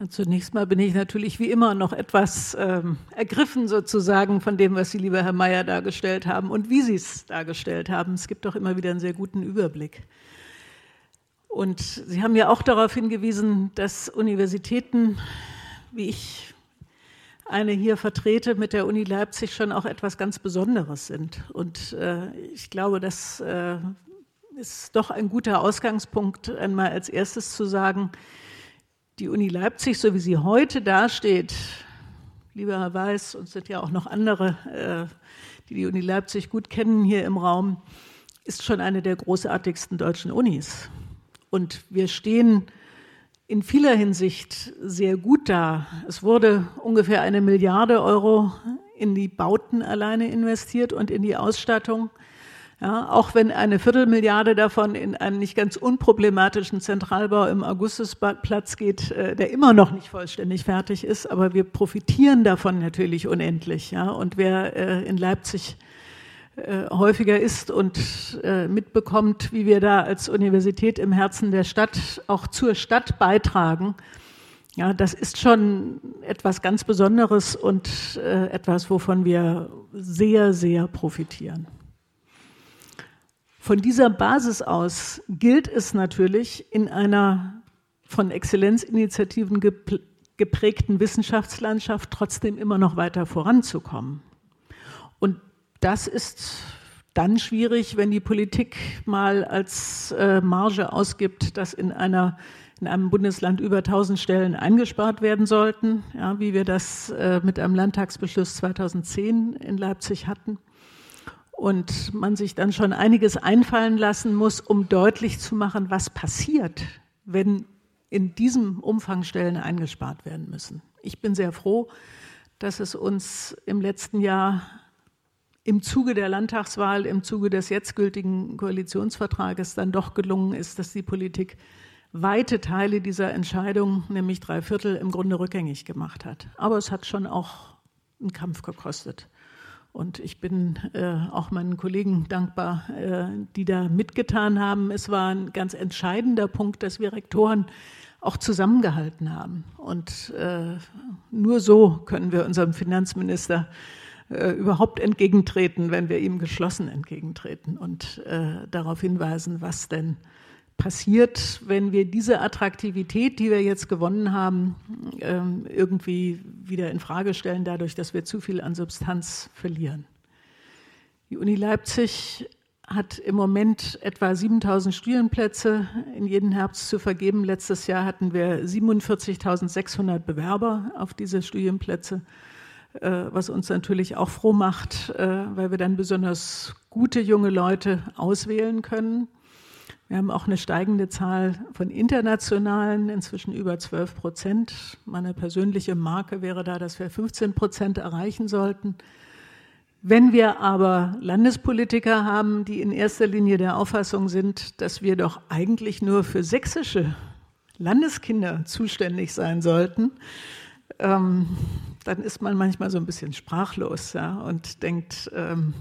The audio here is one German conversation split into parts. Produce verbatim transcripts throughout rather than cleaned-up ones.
Zunächst mal bin ich natürlich wie immer noch etwas ähm, ergriffen sozusagen von dem, was Sie, lieber Herr Mayer, dargestellt haben und wie Sie es dargestellt haben. Es gibt doch immer wieder einen sehr guten Überblick. Und Sie haben ja auch darauf hingewiesen, dass Universitäten, wie ich eine hier vertrete, mit der Uni Leipzig schon auch etwas ganz Besonderes sind. Und äh, ich glaube, das äh, ist doch ein guter Ausgangspunkt, einmal als erstes zu sagen, die Uni Leipzig, so wie sie heute dasteht, lieber Herr Weiß, und es sind ja auch noch andere, äh, die die Uni Leipzig gut kennen hier im Raum, ist schon eine der großartigsten deutschen Unis. Und wir stehen in vieler Hinsicht sehr gut da. Es wurde ungefähr eine Milliarde Euro in die Bauten alleine investiert und in die Ausstattung. Ja, auch wenn eine Viertelmilliarde davon in einen nicht ganz unproblematischen Zentralbau im Augustusplatz geht, äh, der immer noch nicht vollständig fertig ist, aber wir profitieren davon natürlich unendlich. Ja? Und wer äh, in Leipzig äh, häufiger ist und äh, mitbekommt, wie wir da als Universität im Herzen der Stadt auch zur Stadt beitragen, ja, das ist schon etwas ganz Besonderes und äh, etwas, wovon wir sehr, sehr profitieren. Von dieser Basis aus gilt es natürlich, in einer von Exzellenzinitiativen geprägten Wissenschaftslandschaft trotzdem immer noch weiter voranzukommen. Und das ist dann schwierig, wenn die Politik mal als äh, Marge ausgibt, dass in, einer, in einem Bundesland über tausend Stellen eingespart werden sollten, ja, wie wir das äh, mit einem Landtagsbeschluss zweitausendzehn in Leipzig hatten. Und man sich dann schon einiges einfallen lassen muss, um deutlich zu machen, was passiert, wenn in diesem Umfang Stellen eingespart werden müssen. Ich bin sehr froh, dass es uns im letzten Jahr im Zuge der Landtagswahl, im Zuge des jetzt gültigen Koalitionsvertrages dann doch gelungen ist, dass die Politik weite Teile dieser Entscheidung, nämlich drei Viertel, im Grunde rückgängig gemacht hat. Aber es hat schon auch einen Kampf gekostet. Und ich bin äh, auch meinen Kollegen dankbar, äh, die da mitgetan haben. Es war ein ganz entscheidender Punkt, dass wir Rektoren auch zusammengehalten haben. Und äh, nur so können wir unserem Finanzminister äh, überhaupt entgegentreten, wenn wir ihm geschlossen entgegentreten und äh, darauf hinweisen, was denn passiert, wenn wir diese Attraktivität, die wir jetzt gewonnen haben, irgendwie wieder in Frage stellen, dadurch, dass wir zu viel an Substanz verlieren. Die Uni Leipzig hat im Moment etwa siebentausend Studienplätze in jeden Herbst zu vergeben. Letztes Jahr hatten wir siebenundvierzigtausendsechshundert Bewerber auf diese Studienplätze, was uns natürlich auch froh macht, weil wir dann besonders gute junge Leute auswählen können. Wir haben auch eine steigende Zahl von internationalen, inzwischen über zwölf Prozent. Meine persönliche Marke wäre da, dass wir fünfzehn Prozent erreichen sollten. Wenn wir aber Landespolitiker haben, die in erster Linie der Auffassung sind, dass wir doch eigentlich nur für sächsische Landeskinder zuständig sein sollten, ähm, dann ist man manchmal so ein bisschen sprachlos, ja, und denkt, ähm,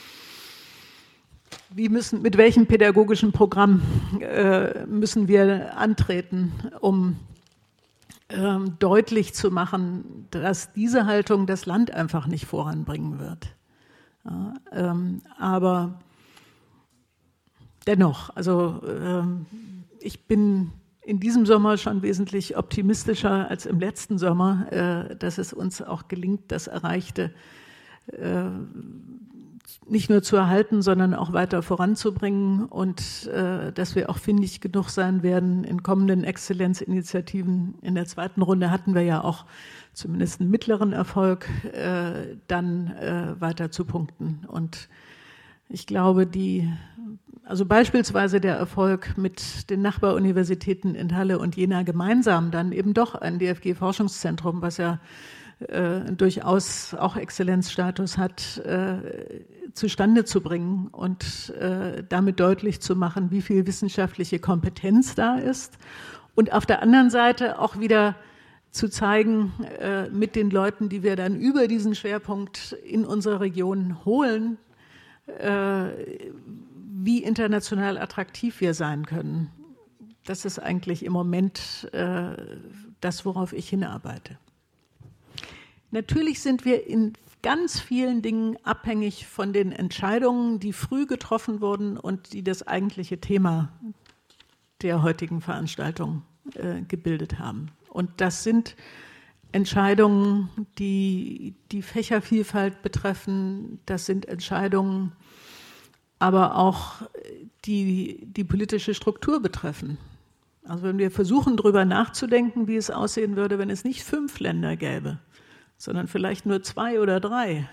Wie müssen, mit welchem pädagogischen Programm äh, müssen wir antreten, um ähm, deutlich zu machen, dass diese Haltung das Land einfach nicht voranbringen wird. Ja, ähm, aber dennoch, also ähm, ich bin in diesem Sommer schon wesentlich optimistischer als im letzten Sommer, äh, dass es uns auch gelingt, das Erreichte äh, nicht nur zu erhalten, sondern auch weiter voranzubringen und äh, dass wir auch findig genug sein werden in kommenden Exzellenzinitiativen. In der zweiten Runde hatten wir ja auch zumindest einen mittleren Erfolg, äh, dann äh, weiter zu punkten. Und ich glaube, die, also beispielsweise der Erfolg mit den Nachbaruniversitäten in Halle und Jena gemeinsam, dann eben doch ein D F G-Forschungszentrum, was ja Äh, durchaus auch Exzellenzstatus hat, äh, zustande zu bringen und äh, damit deutlich zu machen, wie viel wissenschaftliche Kompetenz da ist. Und auf der anderen Seite auch wieder zu zeigen, äh, mit den Leuten, die wir dann über diesen Schwerpunkt in unsere Region holen, äh, wie international attraktiv wir sein können. Das ist eigentlich im Moment äh, das, worauf ich hinarbeite. Natürlich sind wir in ganz vielen Dingen abhängig von den Entscheidungen, die früh getroffen wurden und die das eigentliche Thema der heutigen Veranstaltung äh, gebildet haben. Und das sind Entscheidungen, die die Fächervielfalt betreffen, das sind Entscheidungen, aber auch die die politische Struktur betreffen. Also wenn wir versuchen, darüber nachzudenken, wie es aussehen würde, wenn es nicht fünf Länder gäbe, sondern vielleicht nur zwei oder drei.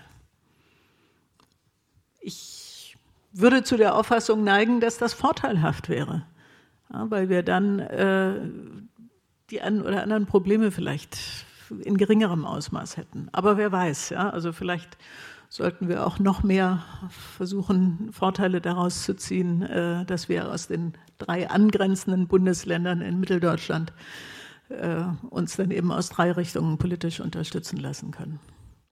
Ich würde zu der Auffassung neigen, dass das vorteilhaft wäre, ja, weil wir dann äh, die einen oder anderen Probleme vielleicht in geringerem Ausmaß hätten. Aber wer weiß, ja, also vielleicht sollten wir auch noch mehr versuchen, Vorteile daraus zu ziehen, äh, dass wir aus den drei angrenzenden Bundesländern in Mitteldeutschland äh, uns dann eben aus drei Richtungen politisch unterstützen lassen können.